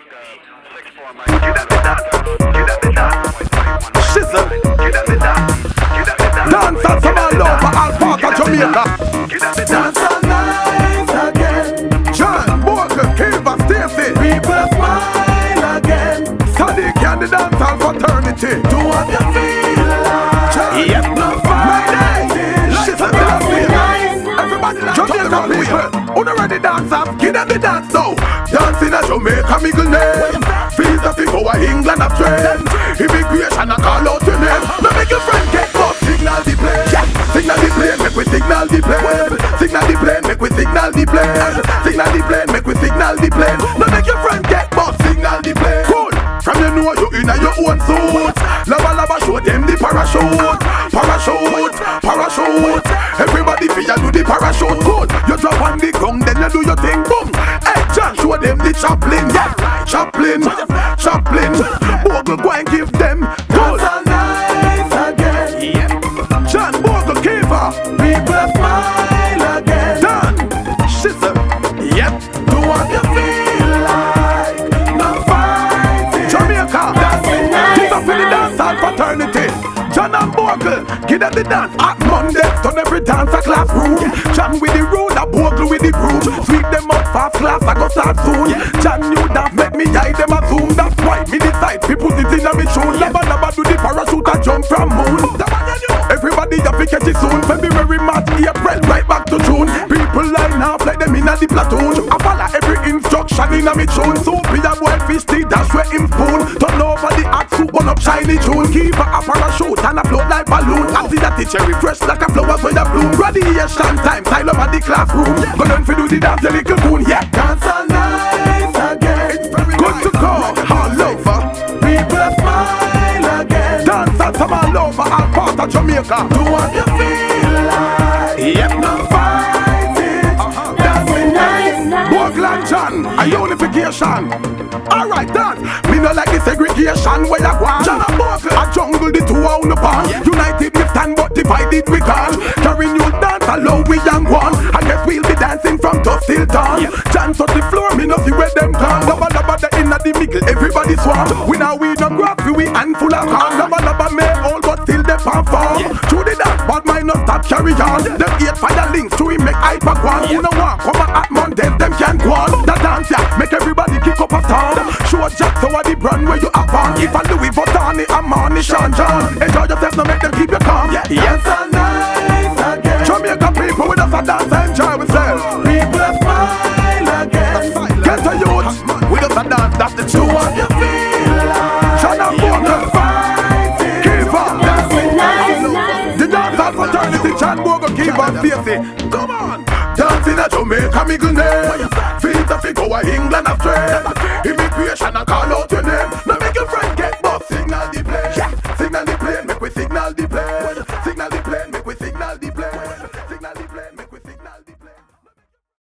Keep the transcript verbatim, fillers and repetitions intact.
Shizzle. Dance and some all over all part of Jamaica. Dance all night again. John, Bogle, Kiva, Stacey. People smile again. Sadiq and the dance all fraternity. Do what you feel like. Yep. No Mayday. Shizzle, dance here. Everybody like Jamaica people, who not ready dance up? Give them the dance now. Dancing at Jamaica, Miguel name. Feels the people of England have trend. Immigration, I call out your name. Now make your friend get up. Signal the plane. Yeah. Signal the plane, make we signal the plane. Signal the plane, make we signal the plane. Signal the plane, make we signal the plane. Now make your friend get up. Signal the plane. Cool. From you know you in your own suit. Lava lava show them the parachute. Parachute, parachute. Everybody feel you do the parachute. Good. You drop on the ground, then you do your thing. Boom. Hey, John, show them the Chaplin. Yeah. Chaplin, Chaplin. Bogle, go and give them. Good. Dance all night again. Yep. John, Bogle, Kiva. People smile again. Done. Shizzle. Yep. Do what you feel like. No fighting. Jamaica. Dancing night. Give up in the dance and fraternity. John and Bogle, give them the dance. At Monday, turn every dance a classroom. John with the road, a Bogle with the broom. Sweep them up fast class, I go start soon. John knew that make me eye them a zoom. That's why me decide to put it in a me tune. Laba laba do the parachute and jump from moon. Everybody have to catch it soon. February, March, April, right back to June. People line up like them in a the platoon. I follow every instruction in a me tune. So be a boy fish tea, that's where him spoon. Turn over the hot soup, one up shiny tune. Keep a parachute and a float like balloon. I see that the cherry fresh like a flower when a bloom. Radiation time, style up at the classroom. Go down for do the dance, the little coon, yeah. Dance all night again. It's very good to go, all over. People smile again. Dance and some all over, all part of Jamaica. Do what you feel like. Yep. No fighting. Uh-huh. Dancing night. Bogle and John, a unification. Alright, dance. Me no like the segregation where you want. John and Bogle, a jungle, the two on the pond. United we stand, but divided we gone. Carry new dance, allow we young one. I guess we'll be dancing from dusk till dawn. John touch the floor, me no see where them gone. Laba laba the inna the middle, everybody swarm. We now we no grab, we handful of corn. Laba laba may all, but still they perform. Through the dance, but mine not stop carry on. Them eight fire links, to we make hyper one. Who no want come at Monday, them can go on. The dance, yeah, make everybody kick up a storm. Show Jack, so what the brand where you have on. If I Louis Vuitton, I'm on the Sean John. Enjoy yourself, no make them keep you calm. Yeah, Dance all night again. Jamaica people with us a dance and enjoy ourselves. People smile again. Get a youth with us a dance, that's the Do truth. what you feel like. John and Bogle, Fighting. Kiva. Dancing night. The dance and fraternity, John Bogle, Kiva and Stacey. Come on. Dancing at Jamaica, Miguel name. Feet of go a England of trade. Immigration, I call out